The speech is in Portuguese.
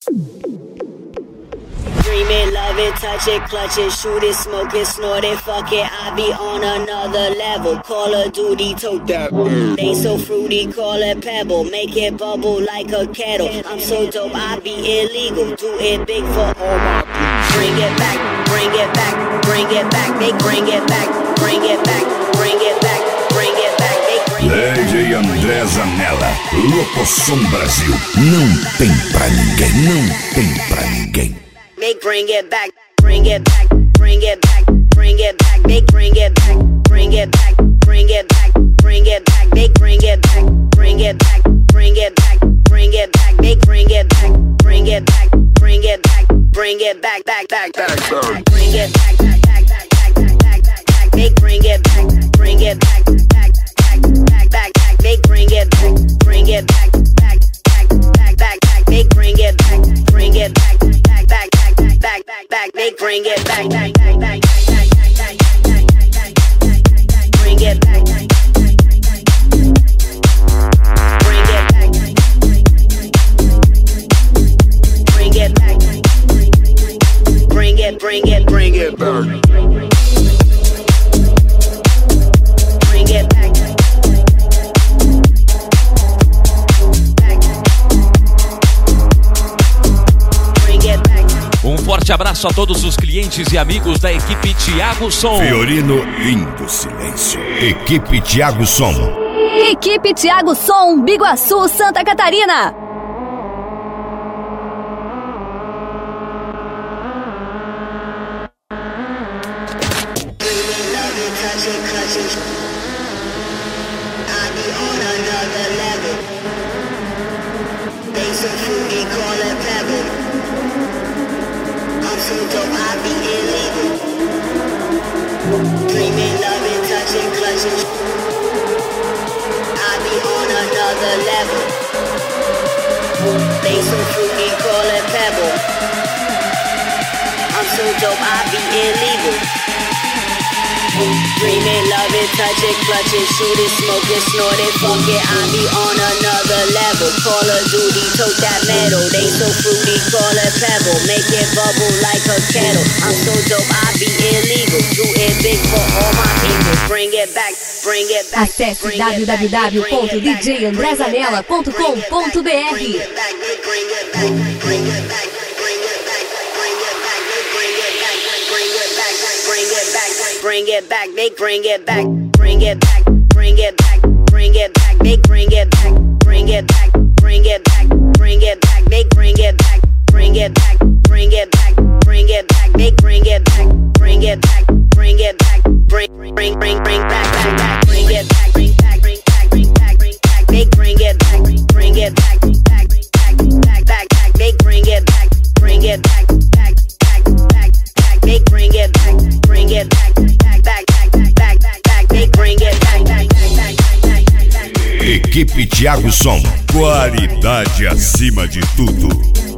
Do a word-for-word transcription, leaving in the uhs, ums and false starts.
Dream it, love it, touch it, clutch it, shoot it, smoke it, snort it, fuck it. I be on another level. Call of Duty, tote that. They so fruity, call it Pebble. Make it bubble like a kettle. I'm so dope, I be illegal. Do it big for all my people. Bring it back, bring it back, bring it back. They bring it back, bring it back, bring it back, bring it back. They bring it back. D J André Zanella, Locosom Brasil. Não tem pra ninguém, não tem pra ninguém. They bring it back, bring it back, bring it back, bring it back. They bring it back, bring it back, bring it back, bring it back. They bring it back, bring it back, bring it back, bring it back. They bring it back, bring it back, bring it back, bring it back, back, back, back, back. Bring it back, back, back, back, back, back, back, back. They bring it back, bring it back, back, back, back, back, back. They bring it back, bring it back, back, back, back, back, back. They bring it back, bring it back, back, back. Back, back, back, they bring it back, back, back, back, bring it back, bring it back, bring it back, bring it, bring it, bring it back, bring it back. Um forte abraço a todos os clientes e amigos da equipe Thiago Som. Fiorino Lindo Silêncio. Equipe Thiago Som. Equipe Thiago Som, Biguaçu, Santa Catarina. Dreaming, loving, touching, clutching. I be on another level. They so fruity, call it Pebble. I'm so dope, I be illegal. Dreaming, loving, touching, clutching, shoot it, smoke it, snort it, fuck it. I be on another level. Call of Duty, tote that metal. They so fruity, call it Pebble. Make it bubble like a kettle. I'm so dope, I be illegal. Do it big for all my people. Bring it back, bring it back. Acesse w w w ponto d j andré zanella ponto com ponto b r. Bring it back, bring it back, bring it back, bring it back, bring it back, bring it back, bring it back, bring it back, bring it back. They bring it back, bring it back, bring it back, bring it back. They bring it back, bring it back, bring it back, bring it back. They bring it back, bring it back, bring it back, bring it back. They bring it back, bring it back, bring it back, bring, bring, bring, bring back, back, back. Bring it back, bring back, bring back, bring back, bring back. They bring it back, bring it back, back, back, back, back, back. They bring it back, bring it back, back, back, back, back. They bring it back, bring it back, back, back, back, back, back. They bring it back, back, back, back, back, back. Equipe Thiago Som. Qualidade acima de tudo.